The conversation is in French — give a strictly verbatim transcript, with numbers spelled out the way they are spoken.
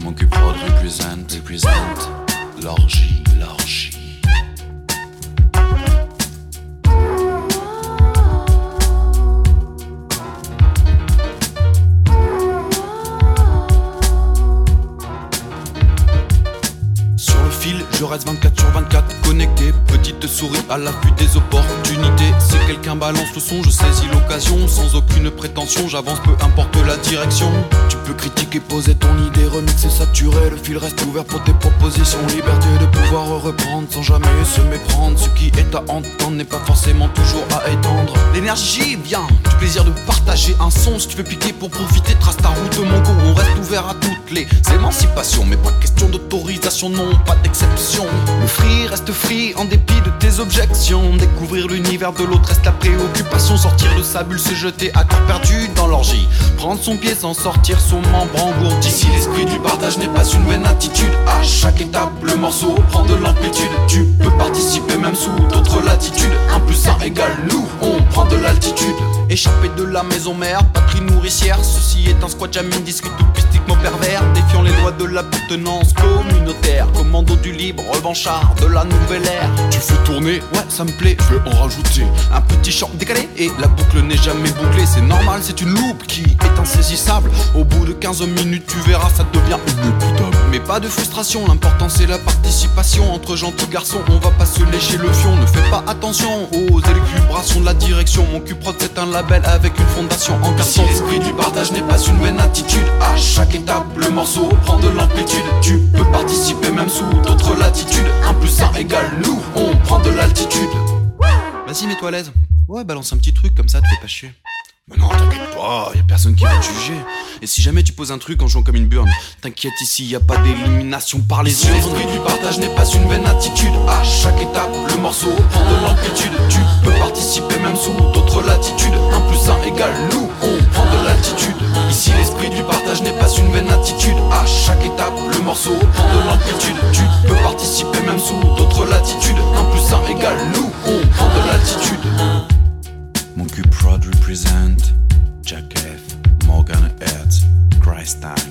Mon Q-Prod represent, represent l'orgie, l'orgie. Je reste vingt-quatre sur vingt-quatre connecté, petite souris à l'affût des opportunités. Si quelqu'un balance le son, je saisis l'occasion. Sans aucune prétention, j'avance peu importe la direction. Tu peux critiquer, poser ton idée, remixer, saturer. Le fil reste ouvert pour tes propositions. Liberté de pouvoir reprendre sans jamais se méprendre. Ce qui est à entendre n'est pas forcément toujours à étendre. L'énergie vient du plaisir de partager un son. Si tu veux piquer pour profiter, trace ta route, mon coup. On reste ouvert à toutes les émancipations, mais pas question d'autorisation, non, pas d'exception. Le free reste free en dépit de tes objections. Découvrir l'univers de l'autre reste la préoccupation. Sortir de sa bulle, se jeter à corps perdu dans l'orgie. Prendre son pied sans sortir son membre engourdi. Si l'esprit du partage n'est pas une vaine attitude, à chaque étape le morceau prend de l'amplitude. Tu peux participer même sous d'autres latitudes. Un plus un égale nous, on prend de l'altitude. Échappé de la maison mère, patrie nourricière. Ceci est un squat jamming discute mystiquement pervers. Défiant les lois de l'appartenance communautaire. Commando du libre, revanchard de la nouvelle ère. Tu fais tourner, ouais ça me plaît, je veux en rajouter un petit chant décalé et la boucle n'est jamais bouclée. C'est normal, c'est une loupe qui est insaisissable. Au bout de quinze minutes tu verras ça devient inécoutable. Mais pas de frustration, l'important c'est la participation. Entre gentils garçons on va pas se lécher le fion. Ne fais pas attention aux élucubrations de la direction. Mon Q-Prod c'est un label avec une fondation en carton. Si l'esprit du partage n'est pas une vaine attitude, à chaque étape le morceau prend de l'amplitude. Tu peux participer même sous d'autres latitudes. Un plus un égale nous, on prend de l'altitude. Vas-y mets-toi à l'aise. Ouais balance un petit truc comme ça, te fais pas chier. Mais non t'inquiète pas, y'a personne qui va te juger. Et si jamais tu poses un truc en jouant comme une burne, t'inquiète ici y'a pas d'élimination par les yeux. L'esprit du partage n'est pas une vaine attitude. À chaque étape le morceau prend de l'amplitude. Tu peux participer même sous d'autres latitudes. Un plus un égale nous, on prend de l'altitude. Ici l'esprit du partage n'est pas une vaine attitude. À chaque étape le morceau prend de l'amplitude. Tu peux participer même sous d'autres latitudes. Un plus un égale nous, on prend de l'altitude. Mon Q-Prod represent Jack F, Morgan Hertz, Christ Time.